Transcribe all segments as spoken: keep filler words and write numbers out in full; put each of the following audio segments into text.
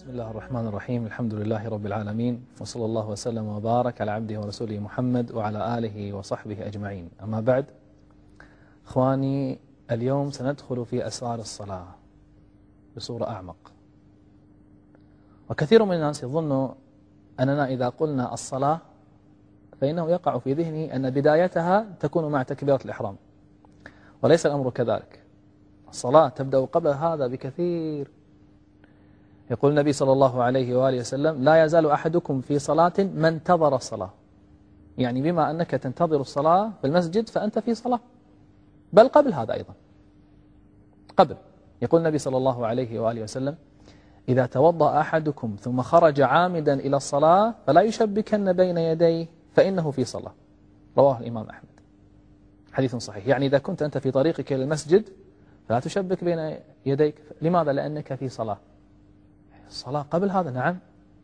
بسم الله الرحمن الرحيم. الحمد لله رب العالمين، وصلى الله وسلم وبارك على عبده ورسوله محمد وعلى آله وصحبه أجمعين. أما بعد، إخواني، اليوم سندخل في أسرار الصلاة بصورة أعمق. وكثير من الناس يظن أننا إذا قلنا الصلاة فإنه يقع في ذهني أن بدايتها تكون مع تكبيرة الإحرام، وليس الأمر كذلك. الصلاة تبدأ قبل هذا بكثير. يقول النبي صلى الله عليه وآله وسلم: لا يزال أحدكم في صلاة ما انتظر الصلاة. يعني بما أنك تنتظر الصلاة في المسجد فأنت في صلاة، بل قبل هذا أيضا. قبل، يقول النبي صلى الله عليه وآله وسلم: إذا توضأ أحدكم ثم خرج عامدا إلى الصلاة فلا يشبكن بين يديه فإنه في صلاة. رواه الإمام أحمد، حديث صحيح. يعني إذا كنت أنت في طريقك إلى المسجد فلا تشبك بين يديك. لماذا؟ لأنك في صلاة. الصلاة قبل هذا. نعم.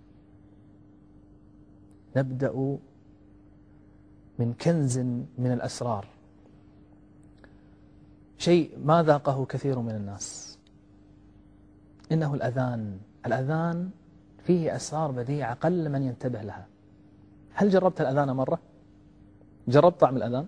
نبدأ من كنز من الأسرار، شيء ما ذاقه كثير من الناس، إنه الأذان. الأذان فيه أسرار بديعة قل من ينتبه لها. هل جربت الأذان مرة؟ جربت طعم الأذان؟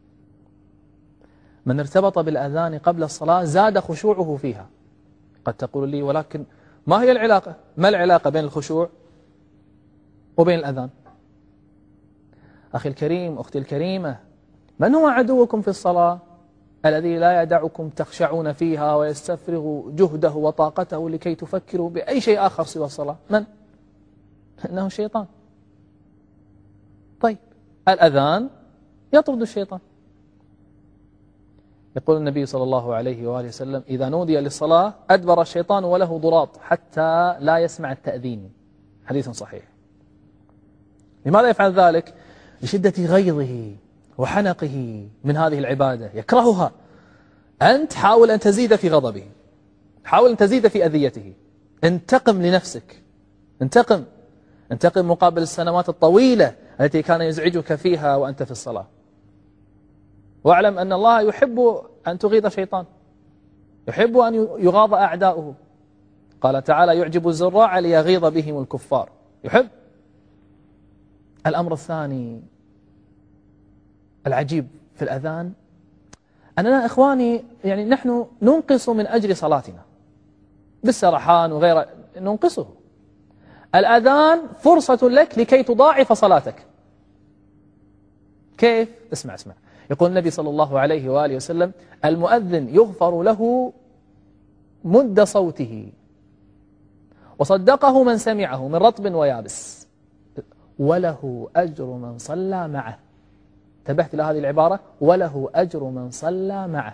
من ارتبط بالأذان قبل الصلاة زاد خشوعه فيها. قد تقول لي: ولكن ما هي العلاقة؟ ما العلاقة بين الخشوع وبين الأذان؟ أخي الكريم، أختي الكريمة، من هو عدوكم في الصلاة الذي لا يدعكم تخشعون فيها ويستفرغ جهده وطاقته لكي تفكروا بأي شيء آخر سوى الصلاة؟ من؟ إنه الشيطان. طيب، الأذان يطرد الشيطان. يقول النبي صلى الله عليه وآله وسلم: إذا نودي للصلاة أدبر الشيطان وله ضراط حتى لا يسمع التأذين. حديث صحيح. لماذا يفعل ذلك؟ لشدة غيظه وحنقه من هذه العبادة، يكرهها. أنت حاول أن تزيد في غضبه، حاول أن تزيد في أذيته. انتقم لنفسك، انتقم انتقم مقابل السنوات الطويلة التي كان يزعجك فيها وأنت في الصلاة. واعلم أن الله يحب أن تغيظ شيطان، يحب أن يغاظ أعداؤه. قال تعالى: يعجب الزراع ليغيظ بهم الكفار. يحب. الأمر الثاني العجيب في الأذان أننا إخواني يعني نحن ننقص من أجر صلاتنا بالسرحان وغيره، ننقصه. الأذان فرصة لك لكي تضاعف صلاتك. كيف؟ اسمع اسمع. يقول النبي صلى الله عليه وآله وسلم: المؤذن يغفر له مد صوته، وصدقه من سمعه من رطب ويابس، وله أجر من صلى معه. انتبهت إلى هذه العبارة: وله أجر من صلى معه.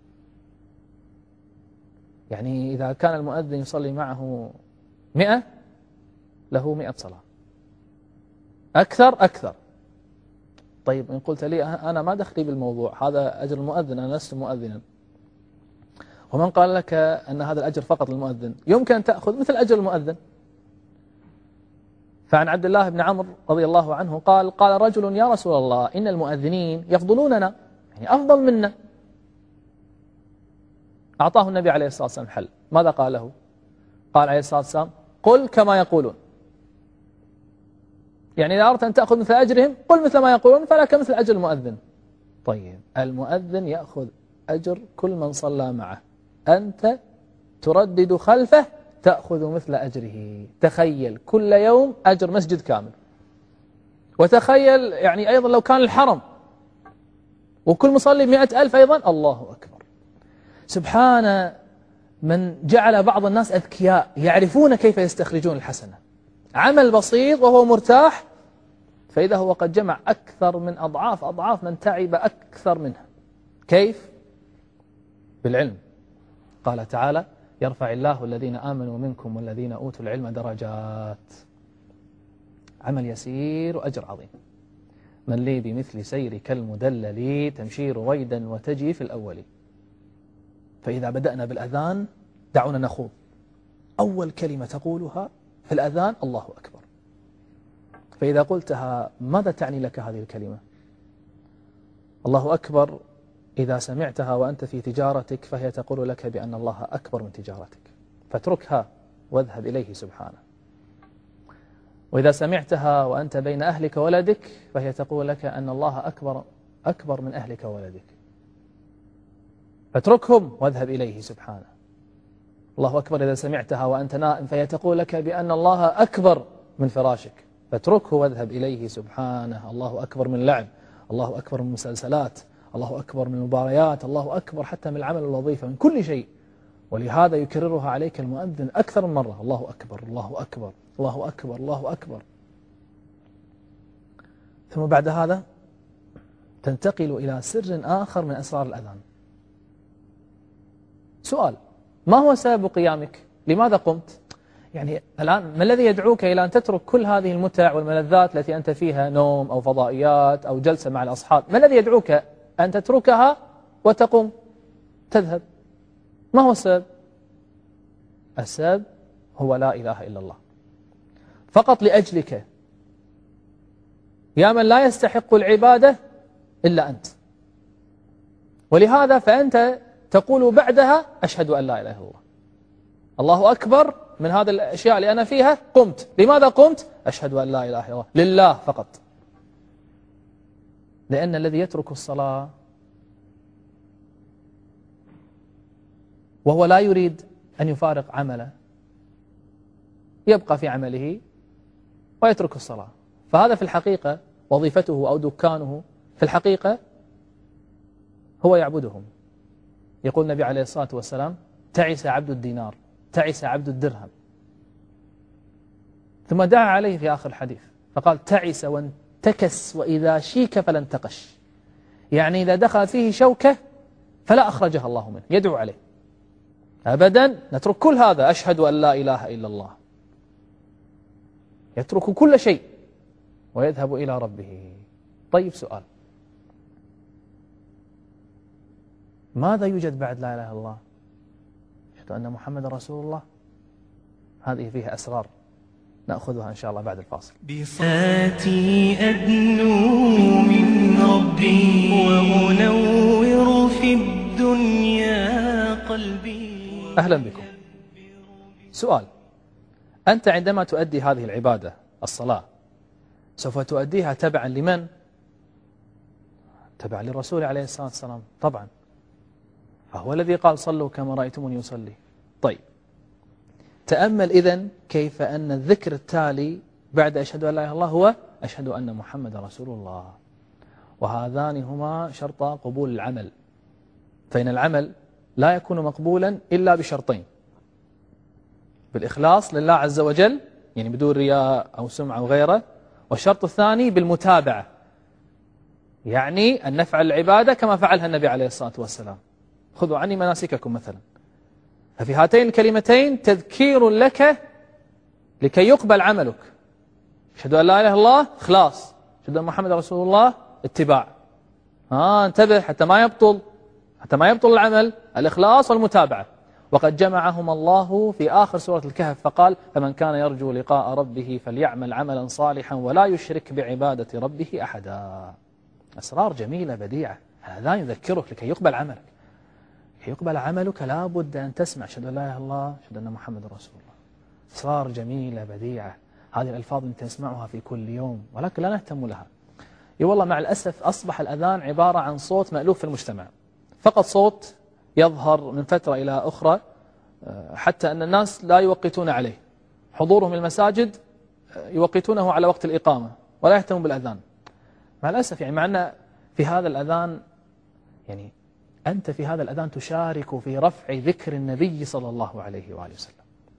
يعني إذا كان المؤذن يصلي معه مئة، له مئة صلاة. أكثر أكثر. طيب، إن قلت لي أنا ما دخلي بالموضوع، هذا أجر المؤذن، أنا لست مؤذنا. ومن قال لك أن هذا الأجر فقط للمؤذن؟ يمكن أن تأخذ مثل أجر المؤذن. فعن عبد الله بن عمرو رضي الله عنه قال: قال رجل: يا رسول الله، إن المؤذنين يفضلوننا، يعني أفضل منا. أعطاه النبي عليه الصلاة والسلام حل. ماذا قال له؟ قال عليه الصلاة والسلام: قل كما يقولون. يعني إذا أردت أن تأخذ مثل أجرهم قل مثل ما يقولون، فلك مثل أجر المؤذن. طيب، المؤذن يأخذ أجر كل من صلى معه، أنت تردد خلفه تأخذ مثل أجره. تخيل كل يوم أجر مسجد كامل. وتخيل يعني أيضا لو كان الحرم وكل مصلي مئة ألف أيضا. الله أكبر. سبحان من جعل بعض الناس أذكياء يعرفون كيف يستخرجون الحسنة. عمل بسيط وهو مرتاح، فإذا هو قد جمع أكثر من أضعاف أضعاف من تعب أكثر منها. كيف؟ بالعلم. قال تعالى: يرفع الله الذين آمنوا منكم والذين أوتوا العلم درجات. عمل يسير وأجر عظيم. من لي بمثل سيرك المدلل تمشي رويدا وتجي في الأول. فإذا بدأنا بالأذان دعونا نخوض. أول كلمة تقولها في الأذان: الله أكبر. فإذا قلتها ماذا تعني لك هذه الكلمة؟ الله أكبر إذا سمعتها وأنت في تجارتك فهي تقول لك بأن الله أكبر من تجارتك، فاتركها واذهب إليه سبحانه. وإذا سمعتها وأنت بين أهلك وولدك فهي تقول لك أن الله أكبر أكبر من أهلك وولدك، فاتركهم واذهب إليه سبحانه. الله أكبر إذا سمعتها وأنت نائم فهي تقول لك بأن الله أكبر من فراشك، فاتركه واذهب إليه سبحانه. الله أكبر من اللعب، الله أكبر من المسلسلات، الله أكبر من المباريات، الله أكبر حتى من العمل والوظيفة، من كل شيء. ولهذا يكررها عليك المؤذن أكثر من مرة: الله أكبر الله أكبر الله أكبر الله أكبر. ثم بعد هذا تنتقل إلى سر آخر من أسرار الأذان. سؤال: ما هو سبب قيامك؟ لماذا قمت؟ يعني الآن ما الذي يدعوك إلى أن تترك كل هذه المتع والملذات التي أنت فيها، نوم أو فضائيات أو جلسة مع الأصحاب، ما الذي يدعوك أن تتركها وتقوم تذهب؟ ما هو السبب؟ السبب هو لا إله إلا الله، فقط لأجلك، يا من لا يستحق العبادة إلا أنت. ولهذا فأنت تقول بعدها: أشهد أن لا إله إلا الله، الله أكبر من هذه الأشياء اللي أنا فيها، قمت. لماذا قمت؟ أشهد أن لا إله إلا الله، لله فقط. لأن الذي يترك الصلاة وهو لا يريد أن يفارق عمله يبقى في عمله ويترك الصلاة، فهذا في الحقيقة وظيفته أو دكانه في الحقيقة هو يعبدهم. يقول النبي عليه الصلاة والسلام: تعس عبد الدينار، تعس عبد الدرهم. ثم دعا عليه في آخر الحديث فقال: تعس وانتكس وإذا شيك فلا انتقش، يعني إذا دخل فيه شوكة فلا أخرجها الله منه. يدعو عليه أبدا نترك كل هذا، أشهد أن لا إله إلا الله، يترك كل شيء ويذهب إلى ربه. طيب سؤال: ماذا يوجد بعد لا إله إلا الله؟ أشهد أن محمد رسول الله. هذه فيها أسرار نأخذها إن شاء الله بعد الفاصل. بصلاتي أدنو من ربي وأنور في الدنيا قلبي. أهلا بكم. سؤال: أنت عندما تؤدي هذه العبادة الصلاة سوف تؤديها تبعا لمن؟ تبعا للرسول عليه الصلاة والسلام طبعا، فهو الذي قال: صلوا كما رأيتموني يصلي. طيب تأمل إذن كيف أن الذكر التالي بعد أشهد أن لا إله إلا الله هو أشهد أن محمد رسول الله، وهذان هما شرطا قبول العمل. فإن العمل لا يكون مقبولا إلا بشرطين: بالإخلاص لله عز وجل، يعني بدون رياء أو سمعة أو غيره، والشرط الثاني بالمتابعة، يعني أن نفعل العبادة كما فعلها النبي عليه الصلاة والسلام. خذوا عني مناسككم مثلا. ففي هاتين الكلمتين تذكير لك لكي يقبل عملك. أشهد أن لا إله إلا الله إخلاص، أشهد أن محمد رسول الله اتباع. آه انتبه حتى ما يبطل حتى ما يبطل العمل، الإخلاص والمتابعة. وقد جمعهما الله في آخر سورة الكهف فقال: فمن كان يرجو لقاء ربه فليعمل عملا صالحا ولا يشرك بعبادة ربه أحدا. أسرار جميلة بديعة، هذا يذكرك لكي يقبل عملك. لكي يقبل عملك لابد أن تسمع أشهد أن لا إله إلا الله، أشهد أن محمد رسول الله. أسرار جميلة بديعة، هذه الألفاظ التي تسمعها في كل يوم ولكن لا نهتم لها. اي والله مع الأسف أصبح الأذان عبارة عن صوت مألوف في المجتمع، فقط صوت يظهر من فترة إلى أخرى، حتى أن الناس لا يوقتون عليه. حضورهم المساجد يوقتونه على وقت الإقامة ولا يهتمون بالأذان مع الأسف. يعني مع أن في هذا الأذان، يعني أنت في هذا الأذان تشارك في رفع ذكر النبي صلى الله عليه وآله وسلم.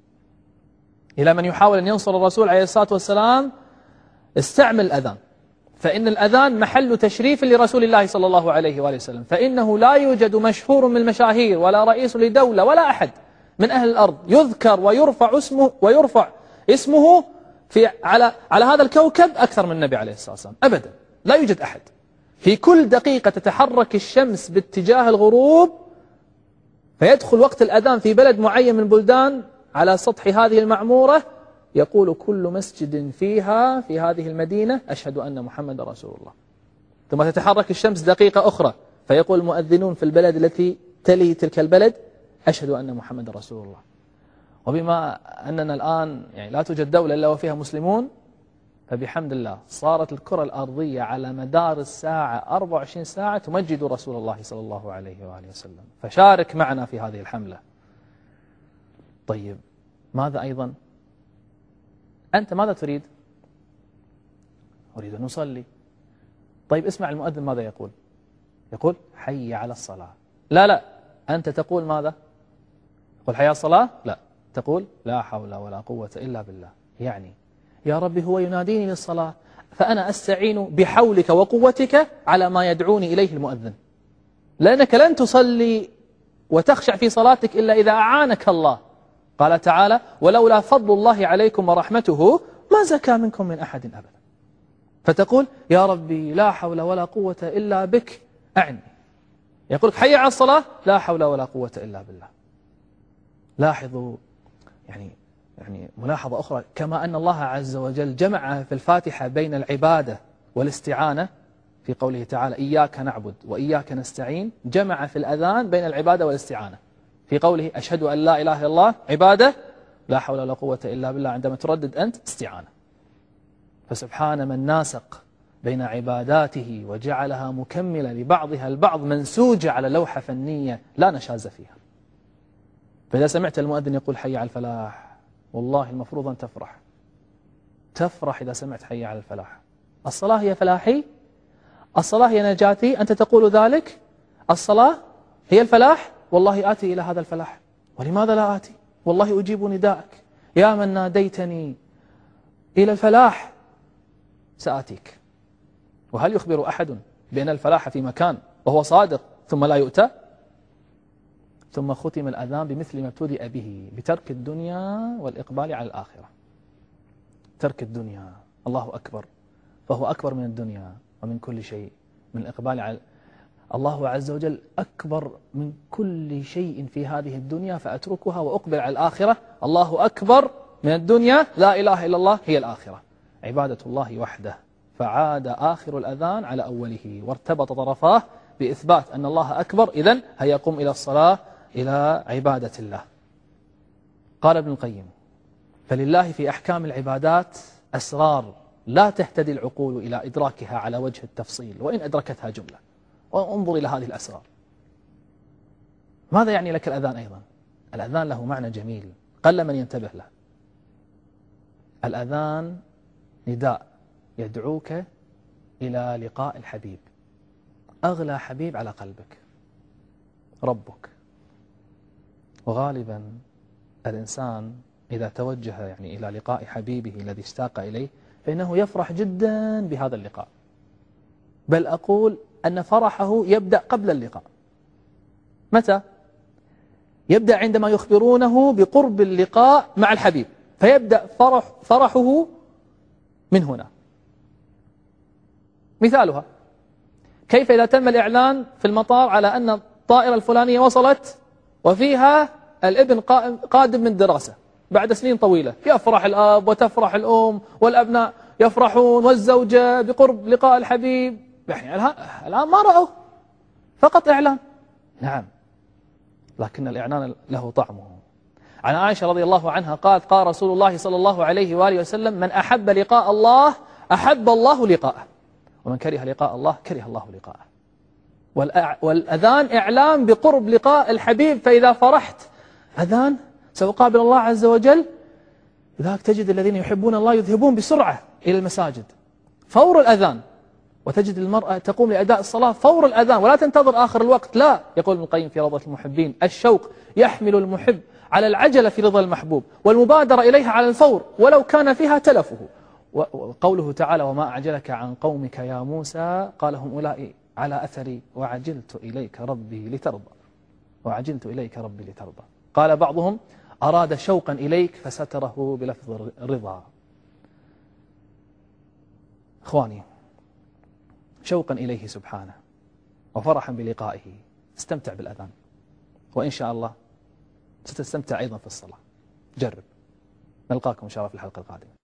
إلى من يحاول أن ينصر الرسول عليه الصلاة والسلام استعمل الأذان، فإن الأذان محل تشريف لرسول الله صلى الله عليه وآله وسلم، فإنه لا يوجد مشهور من المشاهير ولا رئيس لدولة ولا أحد من أهل الأرض يذكر ويرفع اسمه ويرفع اسمه في على على هذا الكوكب أكثر من النبي عليه الصلاة والسلام أبدا. لا يوجد أحد. في كل دقيقة تتحرك الشمس باتجاه الغروب فيدخل وقت الأذان في بلد معين من بلدان على سطح هذه المعمورة، يقول كل مسجد فيها في هذه المدينة أشهد أن محمد رسول الله. ثم تتحرك الشمس دقيقة أخرى فيقول المؤذنون في البلد التي تلي تلك البلد أشهد أن محمد رسول الله. وبما أننا الآن يعني لا توجد دولة إلا وفيها مسلمون، فبحمد الله صارت الكرة الأرضية على مدار الساعة أربع وعشرين ساعة تمجد رسول الله صلى الله عليه وآله وسلم. فشارك معنا في هذه الحملة. طيب ماذا أيضا؟ أنت ماذا تريد؟ أريد أن نصلي. طيب اسمع المؤذن ماذا يقول؟ يقول حي على الصلاة. لا لا، أنت تقول ماذا؟ تقول حي على الصلاة؟ لا، تقول لا حول ولا قوة إلا بالله. يعني يا ربي هو يناديني للصلاة، فأنا أستعين بحولك وقوتك على ما يدعوني إليه المؤذن، لأنك لن تصلي وتخشع في صلاتك إلا إذا أعانك الله. قال تعالى ولولا فضل الله عليكم ورحمته ما زكى منكم من أحد أبدا. فتقول يا ربي لا حول ولا قوة إلا بك أعني. يقولك حي على الصلاة، لا حول ولا قوة إلا بالله. لاحظوا يعني يعني ملاحظة أخرى، كما أن الله عز وجل جمع في الفاتحة بين العبادة والاستعانة في قوله تعالى إياك نعبد وإياك نستعين، جمع في الأذان بين العبادة والاستعانة في قوله أشهد أن لا إله إلا الله عبادة، لا حول ولا قوة إلا بالله عندما تردد أنت استعانة. فسبحان من ناسق بين عباداته وجعلها مكملة لبعضها البعض، منسوجة على لوحة فنية لا نشاز فيها. فإذا سمعت المؤذن يقول حي على الفلاح، والله المفروض أن تفرح. تفرح إذا سمعت حي على الفلاح. الصلاة هي فلاحي، الصلاة هي نجاتي، أنت تقول ذلك. الصلاة هي الفلاح، والله آتي إلى هذا الفلاح. ولماذا لا آتي؟ والله أجيب نداءك يا من ناديتني إلى الفلاح سآتيك. وهل يخبر أحد بأن الفلاح في مكان وهو صادق ثم لا يؤتى؟ ثم ختم الأذان بمثل ما ابتدأ به، بترك الدنيا والإقبال على الآخرة. ترك الدنيا، الله أكبر، فهو أكبر من الدنيا ومن كل شيء. من الإقبال على الله عز وجل أكبر من كل شيء في هذه الدنيا، فأتركها وأقبل على الآخرة. الله أكبر من الدنيا، لا إله إلا الله هي الآخرة، عبادة الله وحده. فعاد آخر الأذان على أوله وارتبط طرفاه بإثبات أن الله أكبر. إذن هيا قم إلى الصلاة، إلى عبادة الله. قال ابن القيم فلله في أحكام العبادات أسرار لا تهتدي العقول إلى إدراكها على وجه التفصيل وإن أدركتها جملة. وانظر إلى هذه الأسرار. ماذا يعني لك الأذان أيضا؟ الأذان له معنى جميل قل من ينتبه له. الأذان نداء يدعوك إلى لقاء الحبيب، أغلى حبيب على قلبك، ربك. وغالبا الإنسان إذا توجه يعني إلى لقاء حبيبه الذي اشتاق إليه فإنه يفرح جدا بهذا اللقاء، بل أقول أن فرحه يبدأ قبل اللقاء. متى؟ يبدأ عندما يخبرونه بقرب اللقاء مع الحبيب، فيبدأ فرح فرحه من هنا. مثالها كيف إذا تم الإعلان في المطار على أن الطائرة الفلانية وصلت وفيها الابن قادم من دراسة بعد سنين طويلة، يفرح الأب وتفرح الأم والأبناء يفرحون والزوجة بقرب لقاء الحبيب. يعني الآن ما رأوا، فقط إعلان. نعم، لكن الإعلان له طعمه. عن عائشة رضي الله عنها قالت قال رسول الله صلى الله عليه وآله وسلم من أحب لقاء الله أحب الله لقاءه، ومن كره لقاء الله كره الله لقاءه. والأذان إعلام بقرب لقاء الحبيب. فإذا فرحت أذان سأقابل الله عز وجل، لذلك تجد الذين يحبون الله يذهبون بسرعة إلى المساجد فور الأذان، وتجد المرأة تقوم لأداء الصلاة فور الأذان ولا تنتظر آخر الوقت. لا، يقول ابن القيم في روضة المحبين الشوق يحمل المحب على العجلة في رضا المحبوب والمبادرة إليها على الفور ولو كان فيها تلفه. وقوله تعالى وما أعجلك عن قومك يا موسى قال هم أولئك على أثري وعجلت إليك ربي لترضى، وعجلت إليك ربي لترضى. قال بعضهم أراد شوقا إليك فستره بلفظ الرضا. إخواني، شوقا إليه سبحانه وفرحا بلقائه استمتع بالأذان، وإن شاء الله ستستمتع أيضا في الصلاة. جرب. نلقاكم إن شاء الله في الحلقة القادمة.